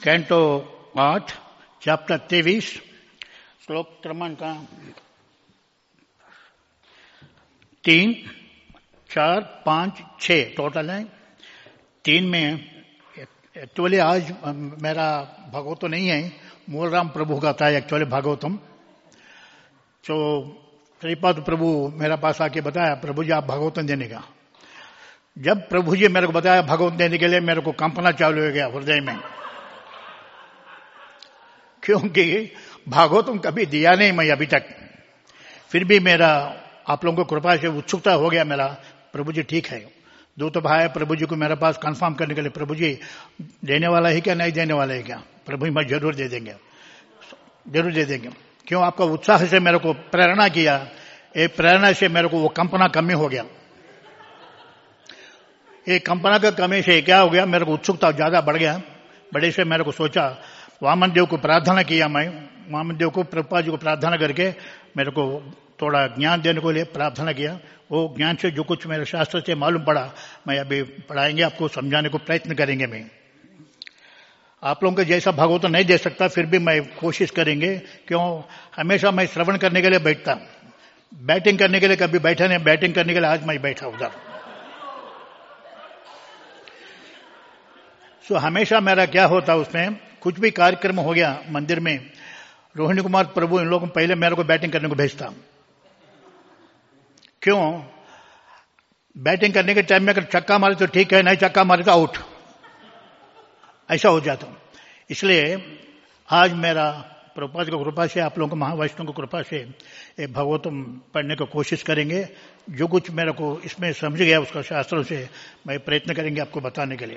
Canto 8 chapter 23 श्लोक क्रमांक 3, 4, 5, 6 total है। 3 में एक्चुअली आज मेरा भागवत नहीं है, मूलराम प्रभु का था एक्चुअली भागवतम। तो श्रीपाद प्रभु मेरा पास आके बताया, प्रभु जी आप भागवतम देने का। जब प्रभु जी मेरे को बताया भागवत देने के लिए, मेरे को कंपना चालू हो गया हृदय में, क्योंकि भागवतम कभी दिया नहीं मैं अभी तक। फिर भी मेरा आप लोगों को कृपा से उत्सुकता हो गया मेरा, प्रभु जी ठीक है। दूत भाई प्रभु जी को मेरे पास कंफर्म करने के लिए, प्रभु जी देने वाला है क्या, नहीं देने वाला है क्या? प्रभु जी मैं जरूर दे देंगे, जरूर दे देंगे। क्यों? आपका उत्साह से मेरे को प्रेरणा किया, ये प्रेरणा से मेरे को वो कंपना कमी हो गया। ये कंपना का कमी से क्या हो गया, मेरे को उत्सुकता ज्यादा बढ़ गया। बड़े से मेरे को सोचा, वामन देव को प्रार्थना किया, मैं वामन देव को प्रभुपाद जी को प्रार्थना करके मेरे को थोड़ा ज्ञान देने को लिए प्रार्थना किया। वो ज्ञान से जो कुछ मेरे शास्त्र से मालूम पड़ा, मैं अभी पढ़ाएंगे, आपको समझाने को प्रयत्न करेंगे। मैं आप लोगों को जैसा भागवत नहीं दे सकता, फिर भी मैं कोशिश करेंगे। क्यों? हमेशा मैं श्रवण करने के लिए बैठता, बैटिंग करने के लिए कभी बैठा नहीं। बैटिंग करने के लिए आज मैं बैठा उधर। सो हमेशा मेरा क्या होता, उसमें कुछ भी कार्यक्रम हो गया मंदिर में, रोहिणी कुमार प्रभु इन लोगों को पहले मेरे को बैटिंग करने को भेजता। क्यों? बैटिंग करने के टाइम में अगर छक्का मारे तो ठीक है, नहीं छक्का मारे तो आउट, ऐसा हो जाता। इसलिए आज मेरा प्रभुपाद की कृपा से, आप लोगों को महावैष्णव की कृपा से भागवतम पढ़ने की कोशिश करेंगे। जो कुछ मेरे को इसमें समझ गया उसका शास्त्रों से मैं प्रयत्न करेंगे आपको बताने के लिए।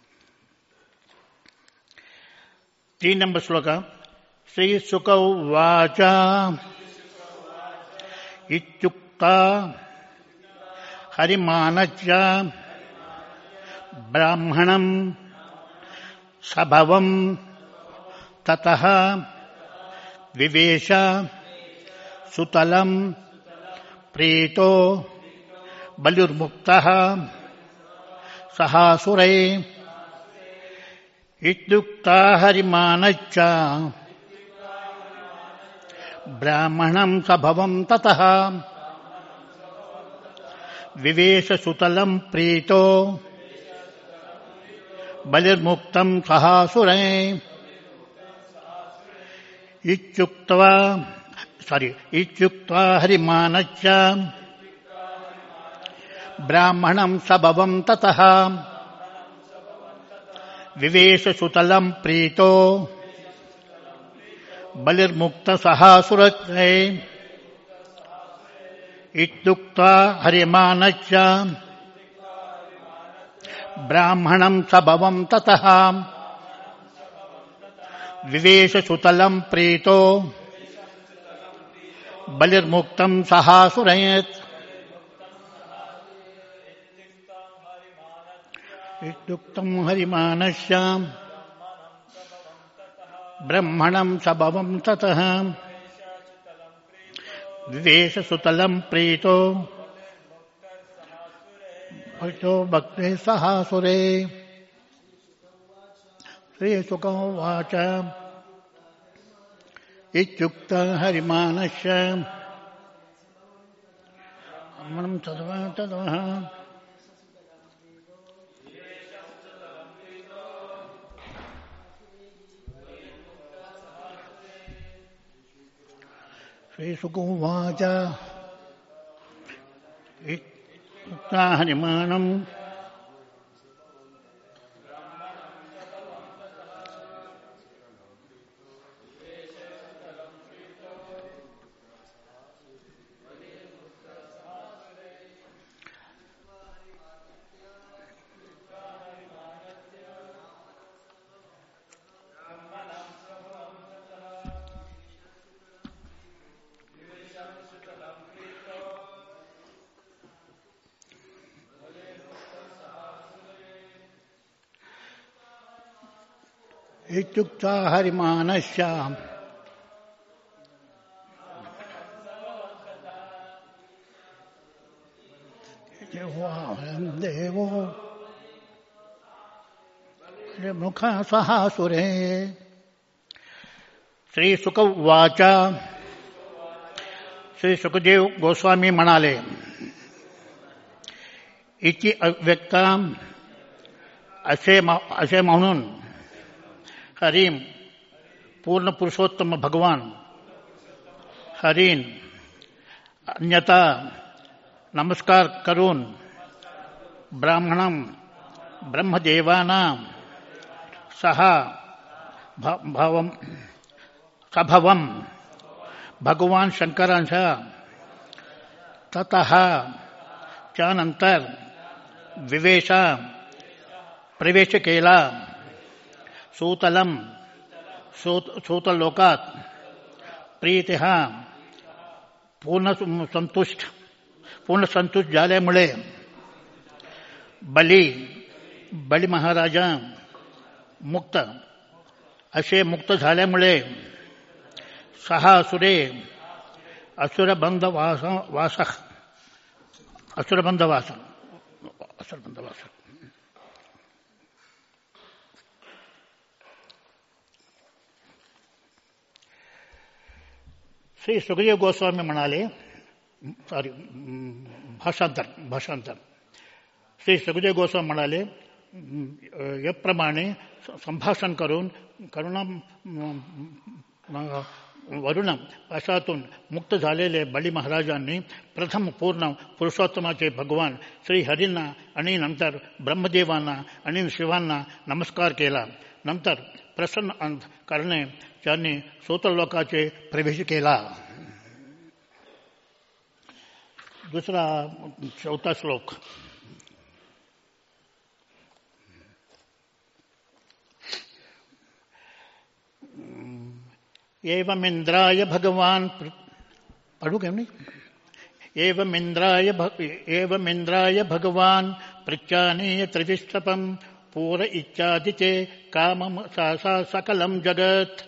3 नंबर श्लोक। श्री शुक उवाच इत्युक्ता हरिमानच्च ब्राह्मणं सभवं ततः विवेश सुतलं प्रीतो बलिर्मुक्तः सहासुरै। इत्युक्ता हरिमानच्च ब्राह्मणं सभवं ततः विवेश सुतलं प्रीतो बलिर्मुक्तं सहासुरै। इत्युक्त्वा हरिमानच्च ब्राह्मणं सभवं ततः विवेश सुतलं प्रीतो बलिर्मुक्त सहासुरै। इत्युक्त्वा हरिमानच्च ब्राह्मणं सभवं ततः विवेश सुतलं प्रीतो बलिर्मुक्तं सहासुरै। इत्युक्तं हरिमानस्य ब्रह्मणं सभवं ततः विवेश सुतलं प्रीतो भक्ते सहासुरे। श्रीशुक उवाच इत्युक्त हरिमानस्य ब्रह्मणं सभवं ततः श्रीशुक उवाच इत्युक्त्वा हरिमानं इत्युक्त्वा हरिमानस्य देवो मुख सहासुरे। श्री सुक उवाच, श्री सुखदेव गोस्वामी म्हणाले, इति अव्यक्ता असे म्हणून हरिम पूर्ण पुरुषोत्तम भगवान हरीन अन्यथा नमस्कार करून ब्राह्मणम ब्रह्मदेवाना सहा सभवम भगवान शंकरांच्या ततः त्यानंतर प्रवेश केला सूतलोकात प्रीतिः पूर्ण संतुष्ट झाल्यामुळे बली महाराजा मुक्त झाल्यामुळे सहा असुरे असुरबंधवास श्री सुखदेव गोस्वामी म्हणाले, भाषांतर श्री सुखदेव गोस्वामी म्हणाले, याप्रमाणे संभाषण करून वरुण पाशातून मुक्त झालेले बली महाराजांनी प्रथम पूर्ण पुरुषोत्तमाचे भगवान श्री हरींना आणि नंतर ब्रह्मदेवांना आणि शिवांना नमस्कार केला. नंतर प्रसन्न अंतःकरणे त्यांनी सूतलोकाचे प्रवेश केला. दुसरा 4था श्लोक. एवमिंद्राय भगवान पढ़ू क्या नहीं. एवमिंद्राय भगवान प्रचानीय त्रिविष्टपम पूर इच्छादिते कामम सा सकलम जगत.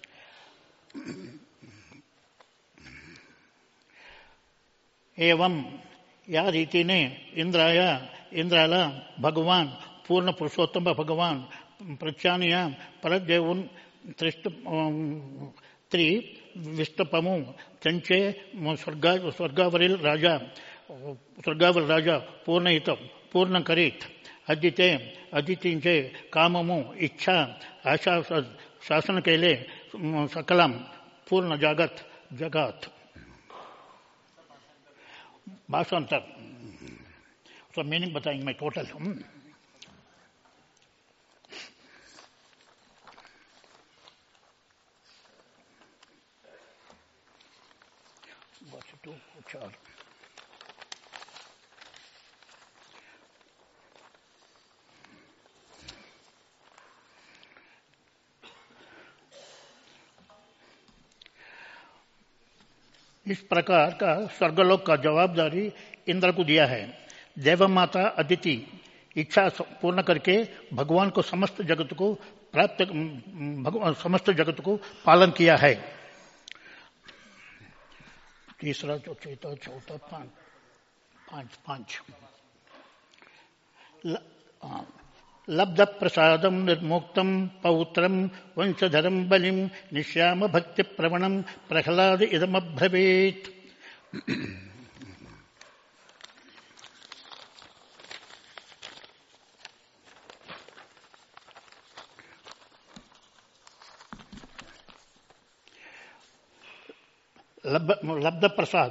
एवं या रीतीने इंद्राला भगवान पूर्ण पुरुषोत्तम भगवान प्रचानीय परत देऊन त्रिविष्टपमू त्यांचे स्वर्गावरील राजा पूर्ण करीत अदितींचे काममू इच्छा आशा शासन केले सकलम पूर्ण जगत. भाषांतर उसका मीनिंग बताएंगे मैं टोटल. इस प्रकार का स्वर्गलोक का जवाबदारी इंद्र को दिया है. देवमाता अदिति इच्छा पूर्ण करके भगवान को समस्त जगत को पालन किया है. तीसरा चौथा पांच लब्ध प्रसादम निर्मुक्तम पौत्रम वंशधरम बलिम निश्याम भक्ति प्रवणम प्रहलाद इदमब्रवीत. लब्ध प्रसाद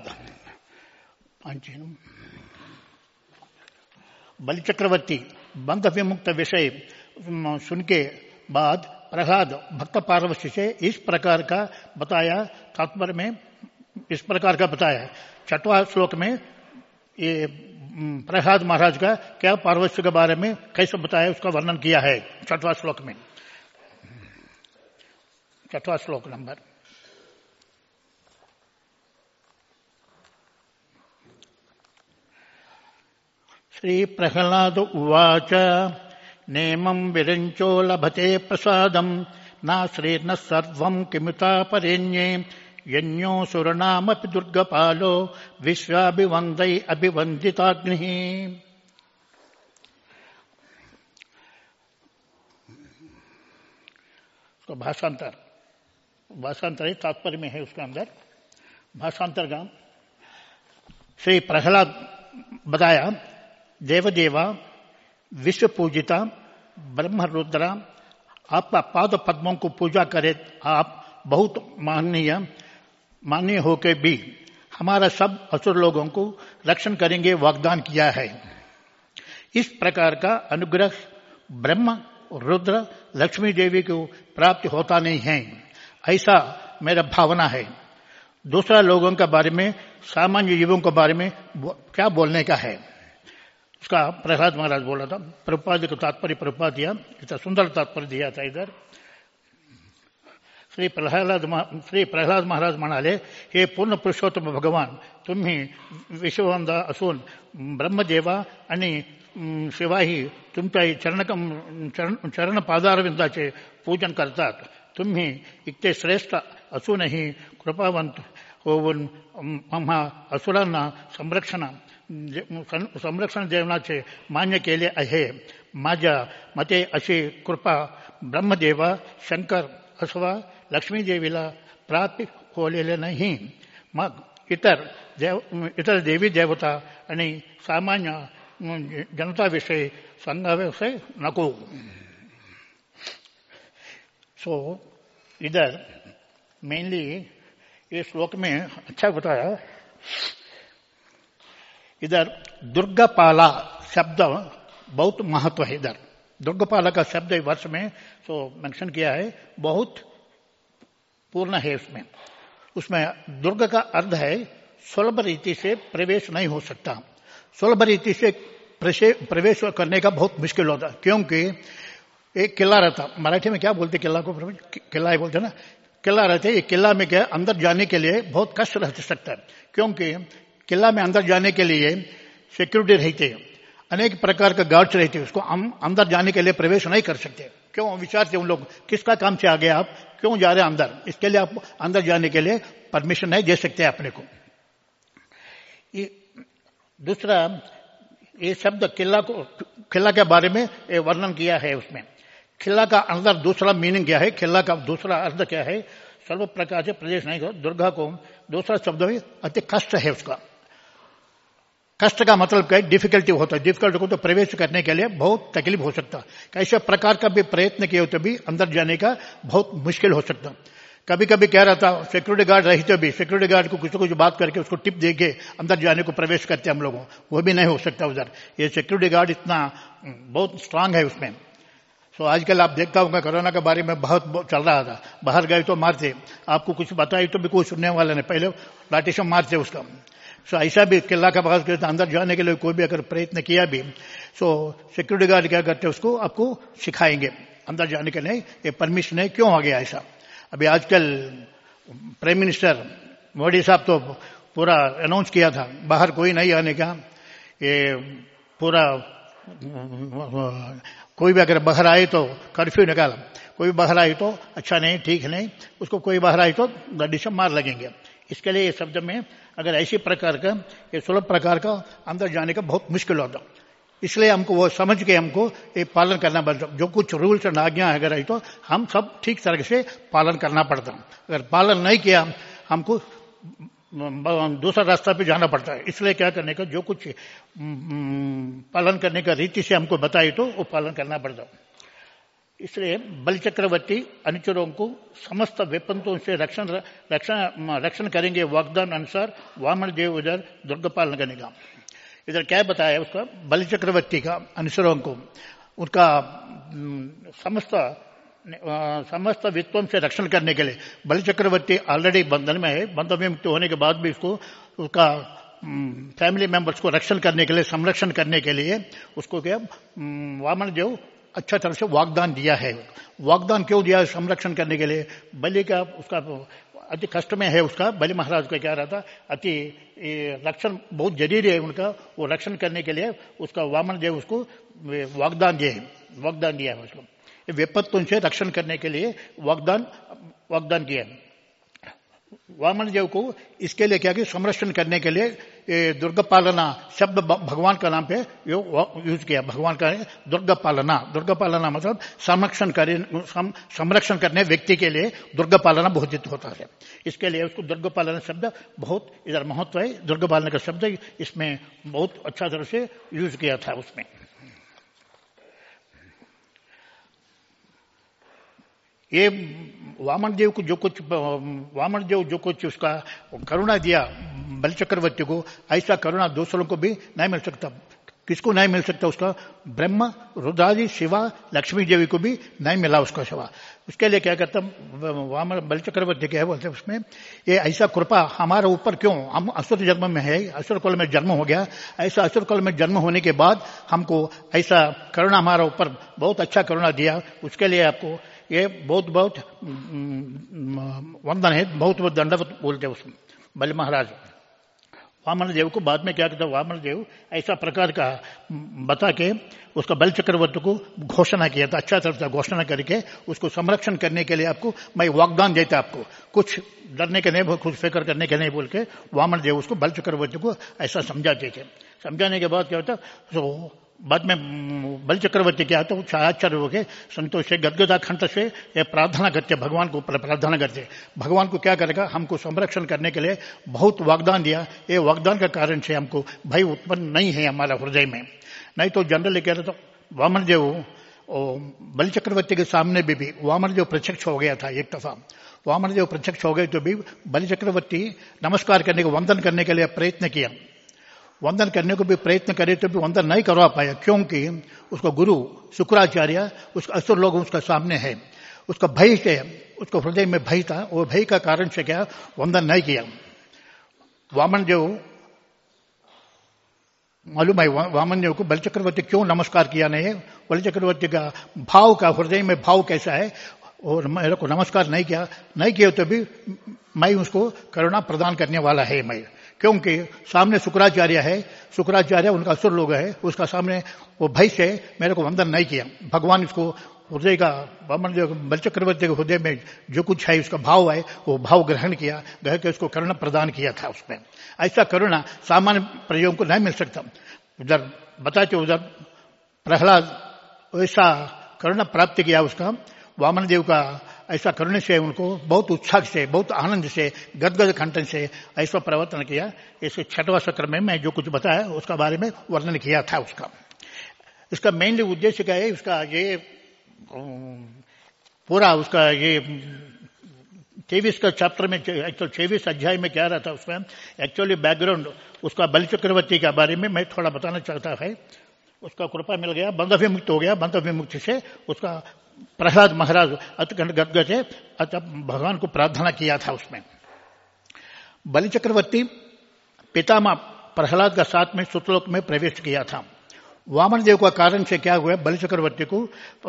बलि चक्रवर्ती बंध विमुक्त विषय सुन के बाद प्रहलाद भक्त पारवश्य से इस प्रकार का बताया. तात्पर्य में इस प्रकार का बताया. 6वां श्लोक में ये प्रहलाद महाराज का क्या पारवश्य के बारे में कैसे बताया उसका वर्णन किया है. 6वां श्लोक में 6वां श्लोक नंबर. श्री प्रहलाद उवाच नेमं विरंचो लभते प्रसादं नाश्रीर्न सर्वं किमुता परेण्ये यज्ञो सुरनामपि दुर्गपालो विश्वाभिवन्दै अभिवन्दिताग्निः. उसका भाषांतर तात्पर्य में है उसके अंदर भाषांतर का श्री प्रहलाद बताया, देवदेवा विश्व पूजिता ब्रह्म रुद्रा, आपका पाद पद्मों को पूजा करे आप बहुत माननीय होकर भी हमारा सब असुर लोगों को रक्षण करेंगे वाग्दान किया है। इस प्रकार का अनुग्रह ब्रह्म रुद्र लक्ष्मी देवी को प्राप्त होता नहीं है, ऐसा मेरा भावना है। दूसरा लोगों के बारे में, सामान्य जीवों के बारे में क्या बोलने का है, उसका प्रहलाद महाराज बोला था। प्रभुपाद को तात्पर्य प्रभुपाद दिया, इतना सुंदर तात्पर्य दिया था इधर। श्री प्रहलाद महाराज म्हणाले, हे पूर्ण पुरुषोत्तम भगवान, तुम्ही विश्ववंदा असून ब्रह्मदेवा आणि शिवाही तुमच्या चरण पादारविंदाचे पूजन करतात। तुम्ही इतके श्रेष्ठ असूनही कृपावंत होऊन आम्हा असुरांना संरक्षण देण्याचे मान्य केले आहे। माझ्या मते अशी कृपा ब्रह्मदेवा शंकर अथवा लक्ष्मीदेवीला प्राप्त होलेले नाही। मग इतर देवी देवता आणि सामान्य जनताविषयी सांगावे नको। सो इधर मेनली ये श्लोक में अच्छा बताया, इधर दुर्गापाला शब्द बहुत महत्व है। इधर दुर्गापाला का शब्द वर्ष में तो मेंशन किया है, बहुत पूर्ण है उसमें दुर्ग का अर्थ है सुलभ रीति से प्रवेश नहीं हो सकता। सुलभ रीति से प्रवेश करने का बहुत मुश्किल होता, क्योंकि एक किला रहता, मराठी में क्या बोलते किला को, किला ही बोलते ना, किला रहते। ये किला में क्या अंदर जाने के लिए बहुत कष्ट रह सकता है, क्योंकि किला में अंदर जाने के लिए सिक्योरिटी रहती है, अनेक प्रकार का गार्ड्स रहते हैं, उसको हम अंदर जाने के लिए प्रवेश नहीं कर सकते। क्यों विचारते उन लोग, किसका काम से आ गए आप, क्यों जा रहे हैं अंदर, इसके लिए आप अंदर जाने के लिए परमिशन नहीं दे सकते अपने को। दूसरा ये शब्द किला के बारे में वर्णन किया है उसमें। किला का अंदर दूसरा मीनिंग क्या है, किला का दूसरा अर्थ क्या है, सर्व प्रकार से प्रदेश नहीं हो। दुर्गा को दूसरा शब्द में अति कष्ट है, उसका कष्ट का मतलब क्या है, डिफिकल्टी होता है। डिफिकल्टी को तो प्रवेश करने के लिए बहुत तकलीफ हो सकता है, कैसे प्रकार का भी प्रयत्न किए तो भी अंदर जाने का बहुत मुश्किल हो सकता। कभी कभी कह रहा था सिक्योरिटी गार्ड रहते भी सिक्योरिटी गार्ड को कुछ बात करके उसको टिप देके अंदर जाने को प्रवेश करते हम लोगों, वो भी नहीं हो सकता उधर। ये सिक्योरिटी गार्ड इतना बहुत स्ट्रांग है उसमें। सो आजकल आप देखता होगा कोरोना के बारे में बहुत चल रहा था, बाहर गए तो मारते, आपको कुछ बताई तो भी कोई सुनने वाला नहीं, पहले लाठी से मारते उसका। सो ऐसा भी किला का बात करते, अंदर जाने के लिए कोई भी अगर प्रयत्न किया भी, सो सिक्योरिटी गार्ड क्या करते उसको आपको सिखाएंगे अंदर जाने के लिए, ये परमिशन है। क्यों आ गया ऐसा? अभी आजकल प्राइम मिनिस्टर मोदी साहब तो पूरा अनाउंस किया था बाहर कोई नहीं आने का, ये पूरा कोई भी अगर बाहर आए तो कर्फ्यू निकाला, कोई बाहर आए तो अच्छा नहीं, ठीक नहीं, उसको कोई बाहर आए तो गड्डी से मार लगेंगे। इसके लिए ये शब्द में अगर ऐसी प्रकार का ये सुलभ प्रकार का अंदर जाने का बहुत मुश्किल होता, इसलिए हमको वो समझ के हमको ये पालन करना पड़ता। जो कुछ रूल्स एंड आज्ञा अगर है तो हम सब ठीक तरह से पालन करना पड़ता, अगर पालन नहीं किया हमको दूसरा रास्ता पे जाना पड़ता है। इसलिए क्या करने का, जो कुछ पालन करने का रीति से हमको बताई तो वो पालन करना पड़ता। इसलिए बलि चक्रवर्ती अनुचरों को समस्त विपत्तों से रक्षण करेंगे वाग्दान अनुसार वामन देव उधर दुर्ग पालन करने का। इधर क्या बताया उसका, बलि चक्रवर्ती का अनुचरों को उनका समस्त वित्तों से रक्षण करने के लिए। बलि चक्रवर्ती ऑलरेडी बंधन में है, बंधन में मुक्त होने के बाद भी उसको उसका फैमिली मेंबर्स को रक्षण करने के लिए, संरक्षण करने के लिए उसको क्या वामन देव अच्छा तरह से वाग्दान दिया है। वाग्दान क्यों दिया है? संरक्षण करने के लिए। बलि का उसका अति कष्ट में है, उसका बलि महाराज का क्या रहा था, अति रक्षण बहुत जरूरी है उनका, वो रक्षण करने के लिए उसका वामन देव उसको वाग्दान दिया है उसको, विपत्तों से रक्षण करने के लिए वाग्दान किया। वामन देव को इसके लिए क्या कि संरक्षण करने के लिए दुर्गा पालना शब्द भगवान का नाम पे यूज किया। भगवान का दुर्गा पालना मतलब संरक्षण करने व्यक्ति के लिए दुर्गा पालना बहुत हित होता है। इसके लिए उसको दुर्गा पालना शब्द बहुत इधर महत्व है। दुर्गा पालना का शब्द इसमें बहुत अच्छा तरह से यूज किया था उसमें। ये वामन देव जो कुछ उसका करुणा दिया बलि चक्रवर्ती को, ऐसा करुणा दूसरों को भी नहीं मिल सकता। किसको नहीं मिल सकता? उसका ब्रह्मा, रुद्रादि, शिवा, लक्ष्मी देवी को भी नहीं मिला उसका सेवा। उसके लिए क्या कहता वामन बलि चक्रवर्ती क्या है बोलते उसमें, ये ऐसा कृपा हमारे ऊपर क्यों? हम असुर जन्म में है, असुर कुल में जन्म हो गया। ऐसा असुर कुल में जन्म होने के बाद हमको ऐसा करुणा हमारा ऊपर बहुत अच्छा करुणा दिया। उसके लिए आपको ये बहुत बहुत वंदन है, बहुत बहुत दंडवत बोलते हैं उसमें बलि महाराज। वामन देव को बाद में क्या कहता, वामन देव ऐसा प्रकार का बता के उसका बलि चक्रवर्ती को घोषणा किया था। अच्छा तरह से घोषणा करके उसको संरक्षण करने के लिए आपको मैं वाग्दान देता, आपको कुछ डरने के नहीं, कुछ फिक्र करने के नहीं बोल के वामन देव उसको बलि चक्रवर्ती को ऐसा समझाते थे। समझाने के बाद क्या होता, तो बाद में बलि चक्रवर्ती क्या होता, वो आश्चर्य हो गए, संतोष से गदगदा कंठ से ये प्रार्थना करते, भगवान को प्रार्थना करते, भगवान को क्या करेगा, हमको संरक्षण करने के लिए बहुत वाग्दान दिया। ये वाग्दान के कारण से हमको भय उत्पन्न नहीं है हमारा हृदय में। नहीं तो जनरली कह रहे तो वामन देव बलि चक्रवर्ती के सामने भी वामन देव प्रत्यक्ष हो गया था। एक दफा वामन देव प्रत्यक्ष हो गए तो भी बलि चक्रवर्ती नमस्कार करने को, वंदन करने के लिए प्रयत्न किया। वंदन करने को भी प्रयत्न करे तो भी वंदन नहीं करवा पाया, क्योंकि उसका गुरु शुक्राचार्य, उसका असुर लोग उसका सामने है। उसका भय से, उसको हृदय में भय था, वो भय का कारण से क्या वंदन नहीं किया। वामन देव मालूम है वामन देव को बलि चक्रवर्ती क्यों नमस्कार किया नहीं है। बलि चक्रवर्ती का भाव का, हृदय में भाव कैसा है, और मेरे को नमस्कार नहीं किया तो भी मैं उसको करुणा प्रदान करने वाला है मैं, क्योंकि सामने शुक्राचार्य है, शुक्राचार्य उनका असुर लोग है, उसका सामने वो भय से मेरे को वंदन नहीं किया। भगवान इसको हृदय का, वामन देव बलि चक्रवर्ती के हृदय में जो कुछ है उसका भाव है, वो भाव ग्रहण किया, ग्रह के उसको करुणा प्रदान किया था उसमें। ऐसा करुणा सामान्य प्रयोग को नहीं मिल सकता। उधर बताते उधर प्रहलाद ऐसा करुणा प्राप्त किया उसका, वामन देव का ऐसा करने से उनको बहुत उत्साह से, बहुत आनंद से, गदगद कंठ से ऐसा प्रवर्तन किया। इसके 6वां सत्र में मैं जो कुछ बताया उसका बारे में वर्णन किया था उसका। इसका मेनली उद्देश्य क्या है, उसका ये पूरा उसका ये 23 का चैप्टर में, 26 अध्याय में क्या रहा था उसमें एक्चुअली बैकग्राउंड उसका बलि चक्रवर्ती के बारे में मैं थोड़ा बताना चाहता है। उसका कृपा मिल गया, बंध विमुक्त हो गया, बंध विमुक्ति से उसका प्रहलाद महाराज अत्यंत गदगद से भगवान को प्रार्थना किया था उसमें। बलि चक्रवर्ती पितामह प्रहलाद का साथ में सुतलोक में प्रवेश किया था। वामन देव का कारण से क्या हुआ, बलि चक्रवर्ती को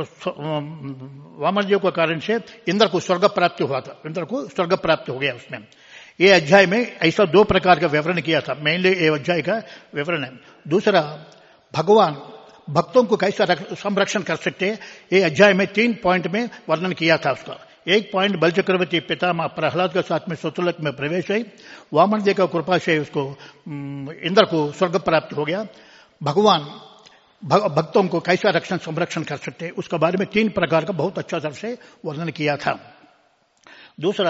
वामन देव का कारण से इंद्र को स्वर्ग प्राप्ति हुआ था, इंद्र को स्वर्ग प्राप्त हो गया उसमें। ये अध्याय में ऐसा 2 प्रकार का विवरण किया था, मेनली ये अध्याय का विवरण है। दूसरा, भगवान भक्तों को कैसा संरक्षण कर सकते हैं, ये अध्याय में 3 पॉइंट में वर्णन किया था उसका। एक पॉइंट, बलि चक्रवर्ती पितामह प्रहलाद के साथ में सुतलोक में प्रवेश है, वामन देव का कृपा से उसको इंद्र को स्वर्ग प्राप्त हो गया। भगवान भक्तों को कैसा रक्षण संरक्षण कर सकते हैं उसके बारे में 3 प्रकार का बहुत अच्छा तरह से वर्णन किया था। दूसरा,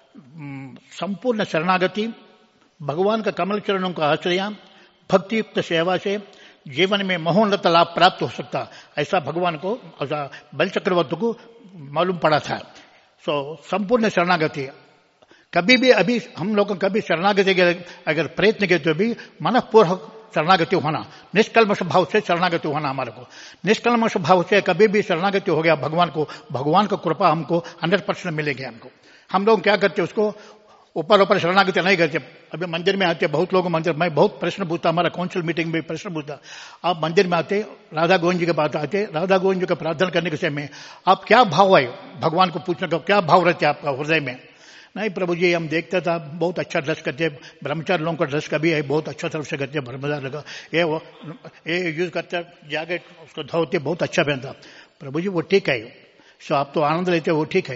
संपूर्ण शरणागति, भगवान का कमल चरणों का आश्रय, भक्ति युक्त सेवा से जीवन में महोन्नत लाभ प्राप्त हो सकता, ऐसा भगवान को, बलि चक्रवर्ती को मालूम पड़ा था। संपूर्ण शरणागति, कभी भी अभी हम लोग कभी शरणागति के अगर प्रयत्न किए तो भी मनःपूर्वक शरणागति होना, निष्कल्मष भाव से शरणागति होना, हमारे को निष्कल्मष भाव से कभी भी शरणागति हो गया भगवान को, भगवान का कृपा हमको 100% मिलेगी हमको। हम लोग क्या करते उसको ऊपर शरणागति नहीं करते। अभी मंदिर में आते बहुत लोग, मंदिर में बहुत प्रश्न पूछता, हमारा काउंसिल मीटिंग में प्रश्न पूछता, आप मंदिर में आते, राधा गोविंद जी के पास आते, राधा गोविंद जी का प्रार्थना करने के समय में आप क्या भाव है, भगवान को पूछने का क्या भाव रहते आपका हृदय में? नहीं प्रभु जी, हम देखते था बहुत अच्छा ड्रेस करते, ब्रह्मचारी लोगों का ड्रेस का भी है, बहुत अच्छा तरफ से करते, ब्रह्मचारी लगा ये यूज करते, जैकेट उसको धोते बहुत अच्छा पहनता। प्रभु जी वो ठीक है, सो आप तो आनंद लेते, वो ठीक है,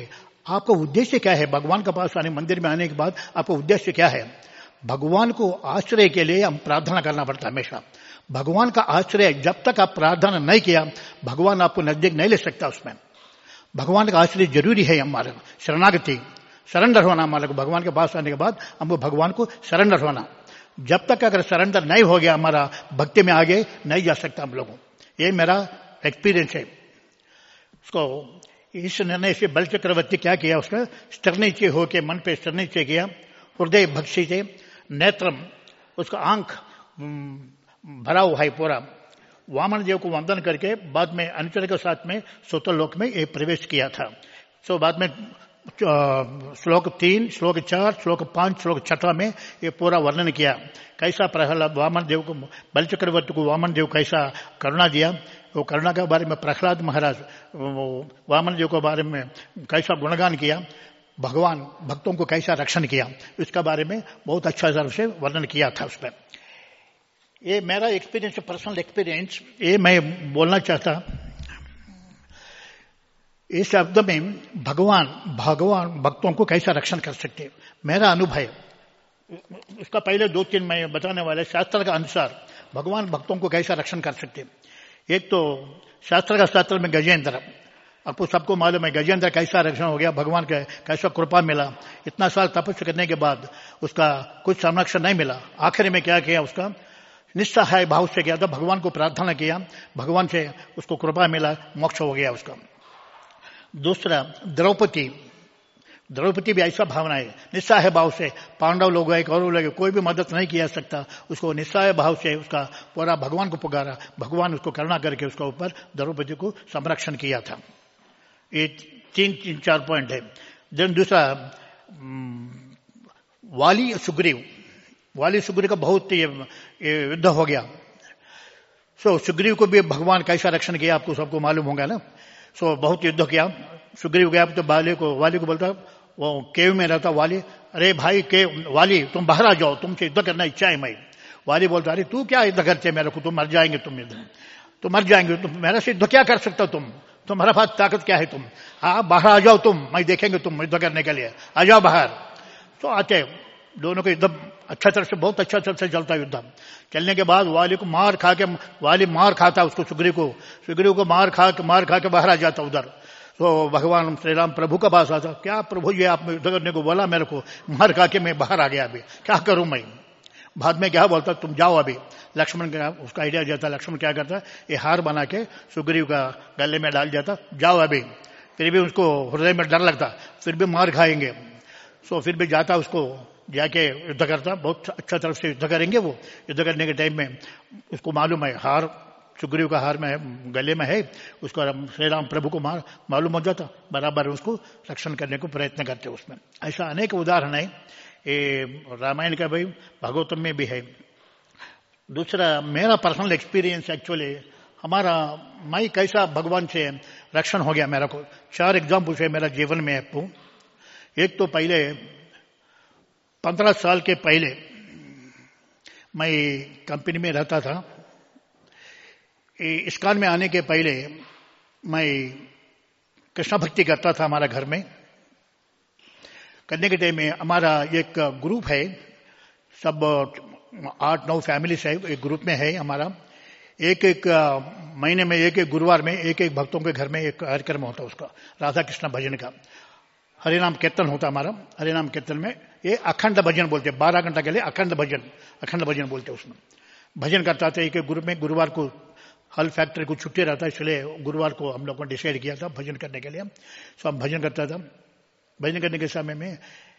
आपका उद्देश्य क्या है? भगवान के पास आने, मंदिर में आने के बाद आपका उद्देश्य क्या है? भगवान को आश्रय के लिए हम प्रार्थना करना पड़ता है हमेशा। भगवान का आश्रय जब तक आप प्रार्थना नहीं किया, भगवान आपको नजदीक नहीं ले सकता। उसमें भगवान का आश्रय जरूरी है। हमारे शरणागति, सरेंडर होना, हमारे को भगवान के पास आने के बाद हमको भगवान को सरेंडर होना। जब तक अगर सरेंडर नहीं हो गया, हमारा भक्ति में आगे नहीं जा सकता हम लोगों। ये मेरा एक्सपीरियंस है। उसको इस निर्णय से बल चक्रवर्ती क्या किया, उसका स्तर नीचे होके मन पे स्तर नीचे किया, हृदय भक्ति से नेत्रम, उसका आंख भरा हुआ है पूरा, वामन देव को वंदन करके बाद में अनुचर के साथ में सोतल लोक में ये प्रवेश किया था। सो बाद में श्लोक 3, श्लोक 4, श्लोक 5, श्लोक 6 में ये पूरा वर्णन किया कैसा प्रहलाद वामन देव को, बल चक्रवर्ती को वामन देव कैसा करुणा दिया। वो करुणा के बारे में प्रहलाद महाराज वामन देव के बारे में कैसा गुणगान किया, भगवान भक्तों को कैसा रक्षण किया, इसका बारे में बहुत अच्छा तरह से वर्णन किया था उसमें। ये मेरा एक्सपीरियंस, पर्सनल एक्सपीरियंस, ये मैं बोलना चाहता। इस शब्द में भगवान भक्तों को कैसा रक्षण कर सकते, मेरा अनुभव है उसका पहले 2-3 मैं बताने वाले। शास्त्र का अनुसार भगवान भक्तों को कैसा रक्षण कर सकते। एक तो शास्त्र में गजेंद्र, आपको सबको मालूम है गजेंद्र कैसा रक्षण हो गया, भगवान का कैसा कृपा मिला। इतना साल तपस्या करने के बाद उसका कुछ संरक्षण नहीं मिला। आखिर में क्या किया, उसका निस्सहाय भाव से किया था, भगवान को प्रार्थना किया, भगवान से उसको कृपा मिला, मोक्ष हो गया उसका। दूसरा द्रौपदी भी ऐसा भावना है, निस्सहाय भाव से, पांडव लोग है, कौरव लोग, कोई भी मदद नहीं किया सकता, उसको निस्सहाय भाव से उसका पूरा भगवान को पुकारा, भगवान उसको करुणा करके उसके ऊपर द्रौपदी को संरक्षण किया था। ये 3-4 पॉइंट है। देन दूसरा वाली सुग्रीव का बहुत युद्ध हो गया। सो सुग्रीव को भी भगवान कैसा रक्षण किया आपको सबको मालूम होगा ना। सो बहुत युद्ध किया। सुग्रीव गया तो वाली को बोलता, वो केव में रहता वाली, अरे भाई वाली तुम बाहर आ जाओ, तुमसे युद्ध करना इच्छा है मैं। वाली बोलता, अरे तू क्या युद्ध करते मेरे को, तुम मर जाएंगे, तुम मर जाएंगे, तुम मेरे से युद्ध क्या कर सकता, तुम्हारा पास ताकत क्या है, तुम हाँ बाहर आ जाओ, तुम मैं देखेंगे तुम युद्ध करने के लिए, आ जाओ बाहर। तो आते दोनों को युद्ध बहुत अच्छा तरह से चलता युद्ध। चलने के बाद वाली मार खाता उसको, सुग्रीव को मार खा के बाहर आ जाता उधर। तो भगवान श्री राम प्रभु का पास आता, क्या प्रभु ये आप युद्ध करने को बोला, मेरे को मार खा के मैं बाहर आ गया, अभी क्या करूं मैं। बाद में क्या बोलता, तुम जाओ अभी। लक्ष्मण का उसका आइडिया जाता, लक्ष्मण क्या करता, ये हार बना के सुग्रीव का गले में डाल जाता, जाओ अभी। फिर भी उसको हृदय में डर लगता, फिर भी मार खाएंगे। सो फिर भी जाता, उसको जाके युद्ध करता, बहुत अच्छा तरफ से युद्ध करेंगे। वो युद्ध करने के टाइम में उसको मालूम है हार, सुग्रीव का हार में गले में है, उसको श्री राम प्रभु को मालूम हो जाता, बराबर उसको रक्षण करने को प्रयत्न करते उसमें। ऐसा अनेक उदाहरण है, ये रामायण का भी, भागवतम में भी है। दूसरा मेरा पर्सनल एक्सपीरियंस, एक्चुअली मैं कैसा भगवान से रक्षण हो गया मेरा को। 4 एग्जाम्पल्स है मेरा जीवन में आपको। एक तो पहले 15 साल के पहले मैं कंपनी में रहता था। इस्कॉन में आने के पहले मैं कृष्ण भक्ति करता था हमारा घर में। करने के टाइम में हमारा एक ग्रुप है, सब 8-9 फैमिलीज है, एक ग्रुप में है हमारा। एक महीने में एक गुरुवार में एक भक्तों के घर में एक कार्यक्रम होता, उसका राधा कृष्ण भजन का हरिनाम कीर्तन होता हमारा। हरिनाम कीर्तन में ये अखंड भजन बोलते, 12 घंटा के लिए अखंड भजन बोलते। उसमें भजन करता था एक ग्रुप में। गुरुवार को हल फैक्ट्री को छुट्टी रहता, इसलिए गुरुवार को हम लोग ने डिसाइड किया था भजन करने के लिए। सो हम भजन करता था। भजन करने के समय में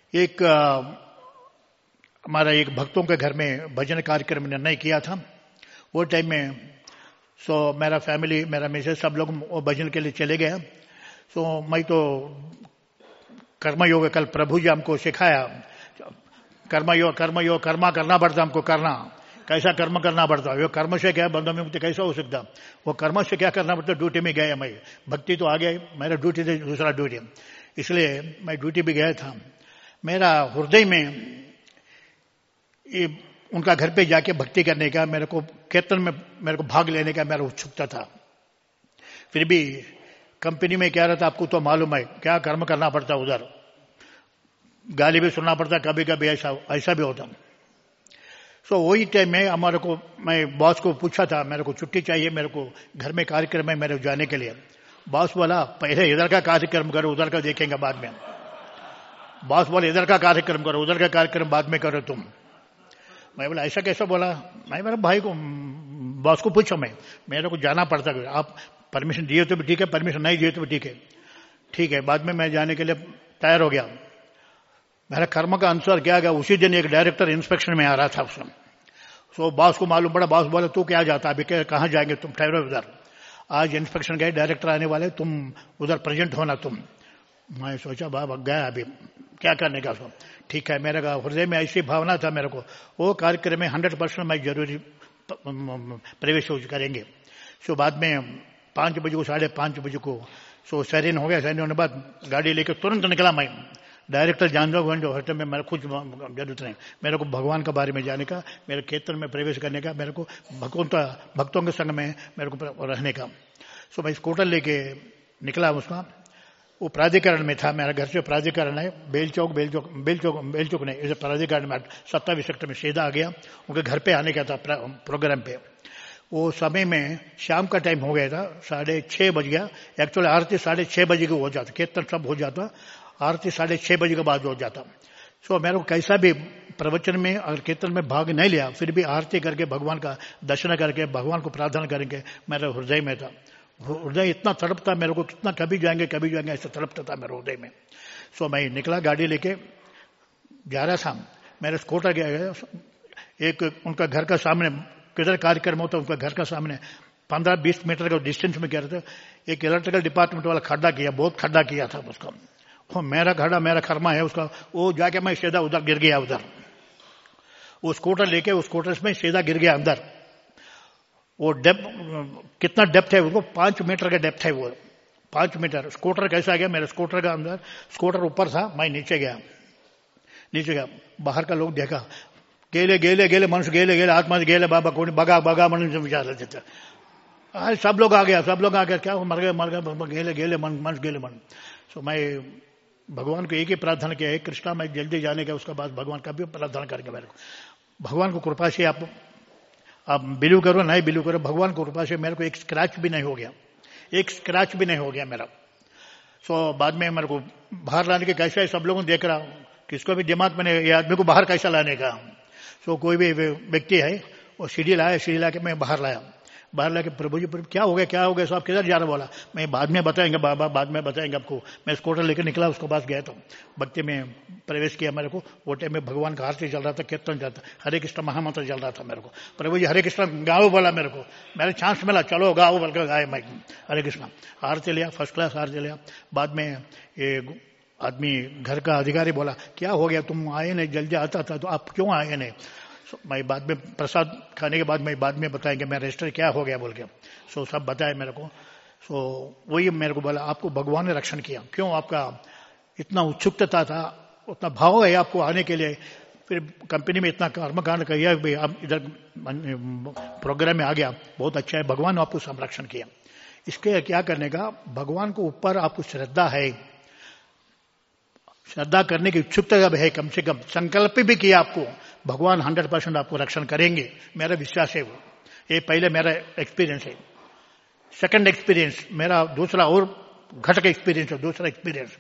हमारा एक भक्तों के घर में भजन कार्यक्रम निर्णय किया था। वो टाइम में मेरा फैमिली, मेरा मिसेस, सब लोग वो भजन के लिए चले गए। मैं तो कर्मयोग, कल प्रभु जी हमको सिखाया कर्मयोग कर्मा करना पड़ता हमको, करना कैसा कर्म करना पड़ता है। वो कर्म से क्या बंधन में मुक्ति कैसा हो सकता, वो कर्म से क्या करना पड़ता। ड्यूटी में गया मैं, भक्ति तो आ गया, मेरा ड्यूटी से दूसरा ड्यूटी, इसलिए मैं ड्यूटी भी गया था। मेरा हृदय में उनका घर पे जाके भक्ति करने का, कीर्तन में मेरे को भाग लेने का मेरा उत्सुकता था। फिर भी कंपनी में क्या रहता आपको तो मालूम है, क्या कर्म करना पड़ता उधर, गाली भी सुनना पड़ता, कभी कभी ऐसा भी होता। सो वही टाइम में हमारे को, मैं बॉस को पूछा था मेरे को छुट्टी चाहिए, मेरे को घर में कार्यक्रम है मेरे जाने के लिए। बॉस बोला पहले इधर का कार्यक्रम करो, उधर का देखेंगे बाद में। बॉस बोले इधर का कार्यक्रम करो, उधर का कार्यक्रम बाद में करो तुम। मैं बोला ऐसा कैसा बोला? मैं मेरे भाई को, बॉस को पूछो, मेरे को जाना पड़ता है, आप परमिशन दिए तो भी ठीक है, परमिशन नहीं दिए तो भी ठीक है। ठीक है, बाद में मैं जाने के लिए तैयार हो गया। मेरा कर्म का अनुसार क्या गया, उसी दिन एक डायरेक्टर इंस्पेक्शन में आ रहा था उसमें। सो बॉस को मालूम पड़ा, बॉस बोला तू क्या जाता अभी, कहाँ जाएंगे तुम, ठहरो उधर, आज इंस्पेक्शन गए, डायरेक्टर आने वाले, तुम उधर प्रेजेंट होना तुम। मैं सोचा बाबा गया अभी क्या करने का उसको। ठीक है, मेरे का हृदय में ऐसी भावना था मेरे को, वो कार्यक्रम में 100% मैं जरूरी प्रवेश करेंगे। सो बाद में 5 बजे को, 5:30 बजे को सो सैरिन हो गया। सैरिन होने बाद गाड़ी लेकर तुरंत निकला मैं। डायरेक्टर जान दो हटने में मेरा कुछ जरूरत नहीं, मेरे को भगवान के बारे में जाने का, मेरे क्षेत्र में प्रवेश करने का, मेरे को भक्तों के संग में मेरे को रहने का। सो मैं स्कूटर लेके निकला। उसका वो प्राधिकरण में था, मेरा घर से प्राधिकरण है, बेल चौक नहीं, इसे प्राधिकरण में 27 सेक्टर में सीधा आ गया। उनके घर पे आने का था प्रोग्राम पे। वो समय में शाम का टाइम हो गया था, 6:30 बज गया। एक्चुअली आरती 6:30 बजे को हो जाता, कीर्तन सब हो जाता, आरती 6:30 बजे के बाद हो जाता। सो मेरे को कैसा भी प्रवचन में अगर कीर्तन में भाग नहीं लिया, फिर भी आरती करके भगवान का दर्शन करके भगवान को प्रार्थना करेंगे मेरे हृदय में था। हृदय इतना तड़पता मेरे को, कितना कभी जाएंगे ऐसा तड़पता था मेरे हृदय में। सो मैं निकला, गाड़ी लेके जा रहा था। मेरे स्कूटर गया, एक उनका घर का सामने, किधर कार्यक्रम होता उनका घर का सामने 15-20 मीटर का डिस्टेंस में कह रहे थे, एक इलेक्ट्रिकल डिपार्टमेंट वाला खड्डा किया, बहुत खड्डा किया था उसका। वो मेरा खड्डा, मेरा कर्मा है उसका, वो जाके मैं सीधा उधर गिर गया। उधर वो स्कूटर लेके उस स्कूटर में सीधा गिर गया अंदर। वो डेप्थ, कितना डेप्थ है उसको, 5 मीटर का डेप्थ है वो, 5 मीटर। स्कूटर कैसा गया, मेरे स्कूटर का अंदर, स्कूटर ऊपर था, मैं नीचे गया। बाहर का लोग देखा, गेले मनुष्य गेले आत्मा गेले बाबा कोणी बगा मनुष्य विचार रहे थे। आज सब लोग आ गया, क्या मर गए गेले मन गेले मन। सो मैं भगवान को एक ही प्रार्थना किया है, कृष्णा मैं जल्दी जाने का, उसके बाद भगवान का भी प्रार्थना करेंगे मेरे को। भगवान को कृपा से आप बिलीव करो नहीं बिलीव करो, भगवान को कृपा से मेरे को एक स्क्रैच भी नहीं हो गया, मेरा। सो बाद में मेरे को बाहर लाने के कैसा है, सब लोगों देख रहा, किसको भी दिमाग में ये आदमी को बाहर कैसा लाने का। सो कोई भी व्यक्ति है वो सीढ़ी ला के मैं बाहर लाके प्रभु जी क्या हो गया साहब किधर जा रहा, बोला मैं बाद में बताएंगे बाबा, बाद में बताएंगे आपको। मैं स्कूटर लेकर निकला, उसके पास गया तो भक्ति में प्रवेश किया। मेरे को वो टाइम में भगवान का आरती चल रहा था, कीर्तन चल रहा था, हरे कृष्ण महामंत्र चल रहा था। मेरे को प्रभु जी हरे कृष्ण गाओ बोला, मेरे को मेरे चांस मिला, चलो गाओ बोलकर गाए मैं हरे कृष्ण। आरती लिया, फर्स्ट क्लास आरती लिया। बाद में ये आदमी घर का अधिकारी बोला क्या हो गया, तुम आए नहीं, जल्दी आता था तो आप क्यों आए नहीं। मैं बाद में प्रसाद खाने के बाद मैं बाद में बताएंगे मैं रजिस्टर क्या हो गया बोल के। सो सब बताया मेरे को। सो वही मेरे को बोला आपको भगवान ने रक्षण किया, क्यों आपका इतना उत्सुकता था, उतना भाव है आपको आने के लिए। फिर कंपनी में इतना कर्मकांड किया, भाई अब इधर प्रोग्राम में आ गया, बहुत अच्छा है, भगवान ने आपको संरक्षण किया। इसके क्या करने का, भगवान को ऊपर आपको श्रद्धा है, श्रद्धा करने की इच्छुकता जब है, कम से कम संकल्प भी किया आपको, भगवान 100% आपको रक्षण करेंगे, मेरा विश्वास है वो। ये पहले मेरा एक्सपीरियंस है। सेकंड एक्सपीरियंस मेरा दूसरा और घट का एक्सपीरियंस है। दूसरा एक्सपीरियंस,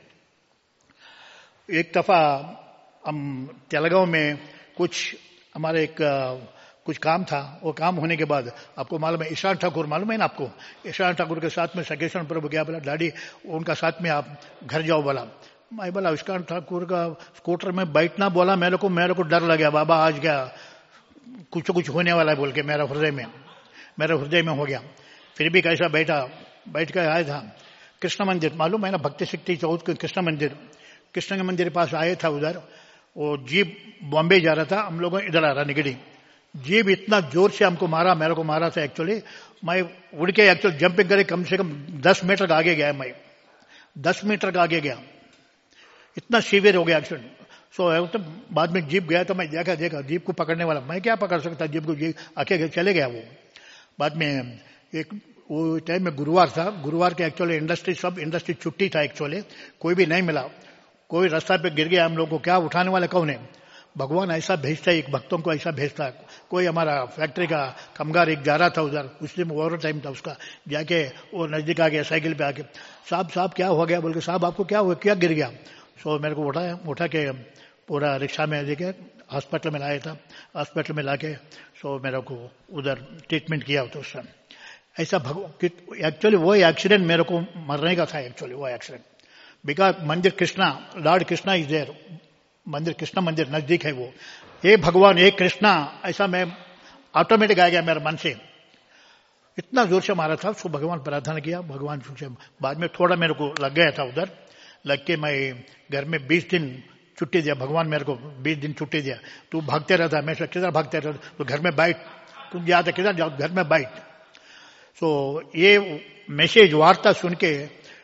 एक दफा हम तेलगांव में कुछ हमारे कुछ काम था, वो काम होने के बाद आपको मालूम है ईशान ठाकुर मालूम है ना आपको, ईशान ठाकुर के साथ में सकेश्वर प्रभु क्या बोला, डैडी उनका साथ में आप घर जाओ बोला। मैं बोला ईशान ठाकुर का स्कूटर में बैठना बोला, मेरे को डर लगा, बाबा आज क्या कुछ होने वाला है बोल के मेरे हृदय में हो गया। फिर भी कैसा बैठ कर आया था। कृष्ण मंदिर मालूम है ना, भक्ति शक्ति चौथ के कृष्ण के मंदिर के पास आया था। उधर वो जीप बॉम्बे जा रहा था, हम लोग इधर आ रहा निगड़ी। जीप इतना जोर से हमको मारा, मेरे को मारा था। एक्चुअली मैं उड़ के एक्चुअली जंपिंग करे, कम से कम 10 मीटर का आगे गया, मैं 10 मीटर का आगे गया, इतना सीवियर हो गया एक्सीडेंट। सो तो बाद में जीप गया तो मैं देखा जीप को पकड़ने वाला, मैं क्या पकड़ सकता जीप को, जीप आके चले गया वो। बाद में एक वो टाइम में गुरुवार था, गुरुवार के एक्चुअली इंडस्ट्री छुट्टी था एक्चुअली, कोई भी नहीं मिला, कोई रास्ता पे गिर गया, हम लोग को क्या उठाने वाला कौन है? भगवान ऐसा भेजता है, एक भक्तों को ऐसा भेजता है। कोई हमारा फैक्ट्री का कामगार एक जा रहा था उधर, उस दिन ओवर टाइम था उसका, जाके वो नजदीक आ गया साइकिल पे आके, साहब क्या हो गया? बोल के साहब आपको क्या हुआ, क्या गिर गया? सो मेरे को उठा के पूरा रिक्शा में लेके हॉस्पिटल में लाया था, हॉस्पिटल में लाके सो मेरे को उधर ट्रीटमेंट किया तो उस समय ऐसा एक्चुअली वो एक्सीडेंट मेरे को मरने का था एक्चुअली वो एक्सीडेंट, बिकॉज मंदिर Krishna, lord Krishna is there, मंदिर कृष्णा मंदिर नजदीक है वो, हे भगवान हे कृष्णा, ऐसा मैं ऑटोमेटिक आ गया मेरे मन से, इतना जोर से मारा था उसको, भगवान प्रार्थना किया, भगवान से बाद में थोड़ा मेरे को लग गया था उधर, लग के मैं घर में 20 दिन छुट्टी दिया, भगवान मेरे को 20 दिन छुट्टी दिया, तू भागते रहता हमेशा, किधर भागते रहता, तो घर में बैठ, तुम जाते किधर जाओ, घर में बैठ। सो ये मैसेज वार्ता सुन के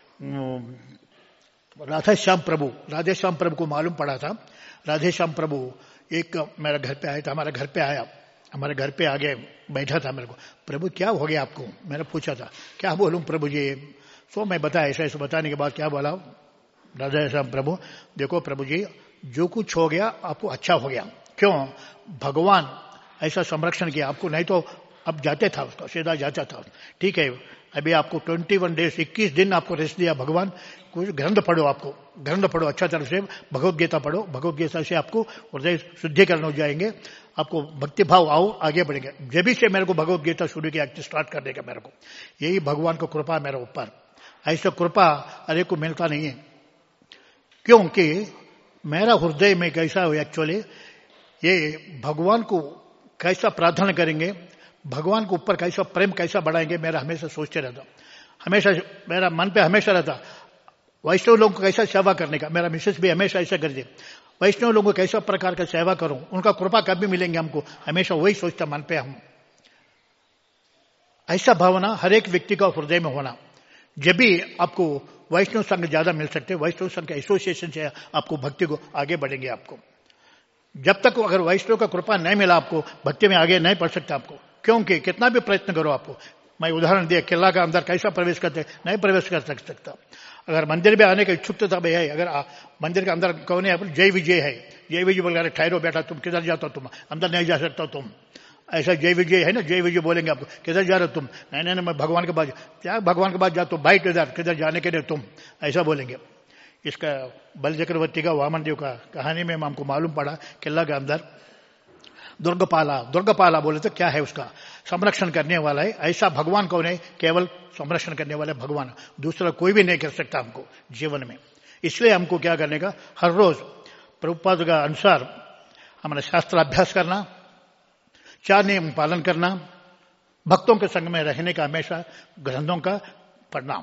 राधेश्याम प्रभु को मालूम पड़ा था, राधेश्याम प्रभु एक मेरा घर पे आया था, हमारे घर पे आ गए, बैठा था, मेरे को प्रभु क्या हो गया आपको, मैंने पूछा था, क्या बोलूं प्रभु जी? सो मैं बताया, ऐसा बताने के बाद क्या बोला राधेश्याम प्रभु, देखो प्रभु जी जो कुछ हो गया आपको अच्छा हो गया, क्यों? भगवान ऐसा संरक्षण किया आपको, नहीं तो अब जाते था उसका, सीधा जाता था, ठीक है अभी आपको 21 डेज 21 दिन आपको रेस्ट दिया भगवान, कुछ ग्रंथ पढ़ो अच्छा तरह से, भगवत गीता पढ़ो, भगवत गीता से आपको हृदय शुद्धिकरण हो जाएंगे, आपको भक्ति भाव आओ, आगे बढ़ेंगे। जब भी से मेरे को भगवत गीता शुरू किया स्टार्ट करने का, मेरे को यही भगवान को कृपा मेरे ऊपर, ऐसा कृपा अरे को मिलता नहीं है, क्योंकि मेरा हृदय में कैसा हो एक्चुअली, ये भगवान को कैसा प्रार्थना करेंगे, भगवान के ऊपर कैसा प्रेम कैसा बढ़ाएंगे, मेरा हमेशा सोचते रहता, हमेशा मेरा मन पे हमेशा रहता, वैष्णव लोगों को कैसा सेवा करने का, मेरा मिसेस भी हमेशा ऐसा करती, वैष्णव लोगों को कैसा प्रकार का सेवा करूं, उनका कृपा कभी मिलेंगे हमको, हमेशा वही सोचता मन पे हम, ऐसा भावना हर एक व्यक्ति का हृदय में होना, जब भी आपको वैष्णव संघ ज्यादा मिल सकते, वैष्णव संघ के एसोसिएशन से आपको भक्ति को आगे बढ़ेंगे आपको, जब तक अगर वैष्णव का कृपा नहीं मिला आपको भक्ति में आगे नहीं बढ़ सकता आपको, क्योंकि कितना भी प्रयत्न करो आपको, मैं उदाहरण दिया किला का अंदर कैसा प्रवेश करते, नहीं प्रवेश कर सकता, अगर मंदिर में आने की इच्छुकता भी है, अगर मंदिर के अंदर कौन है, जय विजय है, जय विजय बोल रहे ठहरो बेटा तुम किधर जाता हो, तुम अंदर नहीं जा सकता तुम, ऐसा जय विजय है ना, जय विजय बोलेंगे आपको, किधर जा रहे हो तुम, नहीं मैं भगवान के पास, क्या भगवान के पास जा, तो बाइट किधर जाने के लिए तुम, ऐसा बोलेंगे। इसका बल चक्रवर्ती का वामन देव का कहानी में हमको मालूम पड़ा, किला के अंदर दुर्गपाला बोले तो क्या है, उसका संरक्षण करने वाला है, ऐसा भगवान कौन है, केवल संरक्षण करने वाले भगवान, दूसरा कोई भी नहीं कर सकता हमको जीवन में। इसलिए हमको क्या करने का, हर रोज प्रभुपाद का अनुसार हमारा शास्त्र अभ्यास करना, 4 नियम पालन करना, भक्तों के संग में रहने का, हमेशा ग्रंथों का पढ़ना,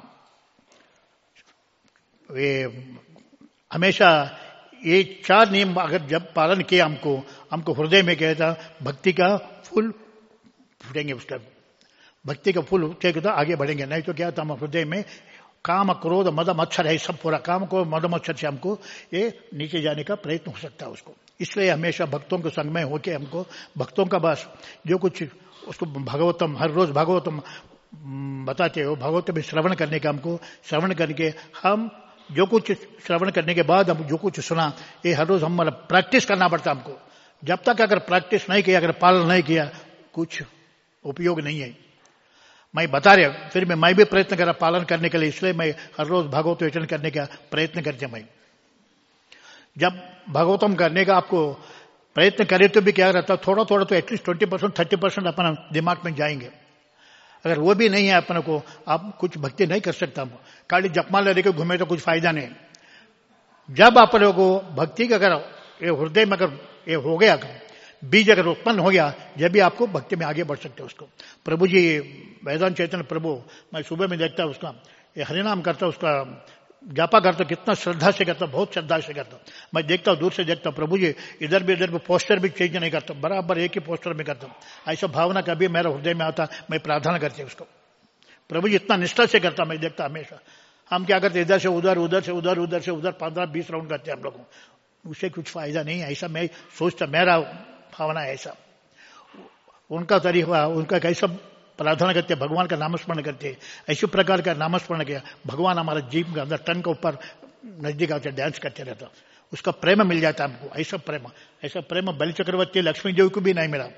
वे हमेशा ये 4 नियम अगर जब पालन किया हमको हृदय में कहता भक्ति का फूल फूटेंगे, उसका भक्ति का फूल उठेगा तो आगे बढ़ेंगे, नहीं तो क्या था हम हृदय में काम क्रोध मद मच्छर है, सब पूरा काम को मद मच्छर से हमको ये नीचे जाने का प्रयत्न हो सकता है उसको। इसलिए हमेशा भक्तों के संग में होके हमको भक्तों का बस जो कुछ उसको भागवतम हर रोज भागवतम बताते हो, भागवत में श्रवण करने का, हमको श्रवण करके हम जो कुछ श्रवण करने के बाद हम जो कुछ सुना ये हर रोज हम प्रैक्टिस करना पड़ता हमको, जब तक अगर प्रैक्टिस नहीं किया, अगर पालन नहीं किया कुछ उपयोग नहीं है। मैं बता रहा फिर मैं भी प्रयत्न करा पालन करने के लिए, इसलिए मैं हर रोज भागवत वाचन करने का प्रयत्न करते। मैं जब भागवतम करने का आपको प्रयत्न करे तो भी क्या रहता, थोड़ा थोड़ा तो एटलीस्ट 20% 30% अपना दिमाग में जाएंगे, अगर वो भी नहीं है अपन को आप कुछ भक्ति नहीं कर सकता। खाली जपमाला लेके घूमे तो कुछ फायदा नहीं। जब आप लोगों को भक्ति का अगर ये हृदय में अगर ये हो गया, बीज अगर उत्पन्न हो गया, जब भी आपको भक्ति में आगे बढ़ सकते हो। उसको प्रभु जी वेदांत चैतन्य प्रभु, मैं सुबह में देखता उसका ये हरिनाम करता, उसका जापा करता, कितना श्रद्धा से करता, बहुत श्रद्धा से करता। मैं देखता हूँ दूर से देखता प्रभु जी इधर भी पोस्टर भी चेंज नहीं करता, बराबर एक ही पोस्टर में करता। ऐसा भावना कभी मेरा हृदय में आता, मैं प्रार्थना करती उसको। प्रभु जी इतना निष्ठा से करता, मैं देखता हमेशा। हम क्या करते इधर से उधर, उधर से उधर, उधर से उधर 15-20 राउंड करते हम लोगों, उससे कुछ फायदा नहीं है। ऐसा मैं सोचता, मेरा भावना है ऐसा। उनका तरीका, उनका कैसा प्रार्थना करते, भगवान का नामस्मरण करते, ऐसे प्रकार का नामस्मरण किया, भगवान हमारे जीव के अंदर तन के ऊपर नजदीक आते, डांस करते रहता, उसका प्रेम मिल जाता हमको। ऐसा प्रेम बलि चक्रवर्ती लक्ष्मी देवी को भी नहीं मिला।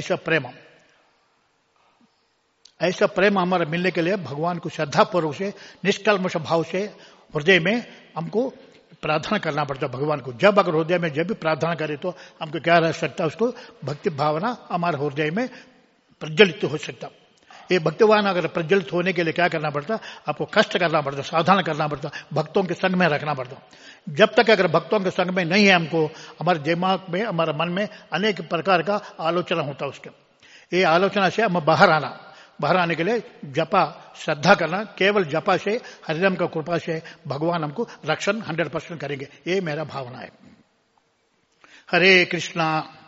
ऐसा प्रेम हमारा मिलने के लिए भगवान को श्रद्धापूर्वक से, निष्कल्मष भाव से हृदय में हमको प्रार्थना करना पड़ता है भगवान को। जब अगर हृदय में जब भी प्रार्थना करे तो हमको क्या रह सकता, उसको भक्ति भावना हमारे हृदय में प्रज्वलित हो सकता। ये भक्तिवान अगर प्रज्वलित होने के लिए क्या करना पड़ता, आपको कष्ट करना पड़ता, साधना करना पड़ता, भक्तों के संग में रखना पड़ता। जब तक अगर भक्तों के संग में नहीं है, हमको हमारे दिमाग में, हमारे मन में अनेक प्रकार का आलोचना होता है उसके। ये आलोचना से हम बाहर आने के लिए जपा, श्रद्धा करना, केवल जपा से, हरिनाम का कृपा से भगवान हमको रक्षण 100% करेंगे। ये मेरा भावना है। हरे कृष्णा।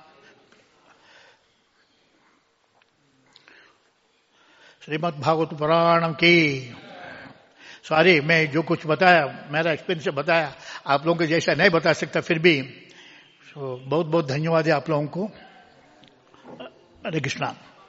श्रीमद् भागवत पुराणम की। सॉरी, मैं जो कुछ बताया मेरा एक्सपीरियंस से बताया, आप लोगों को जैसा नहीं बता सकता, फिर भी बहुत बहुत धन्यवाद है आप लोगों को। हरे कृष्णा।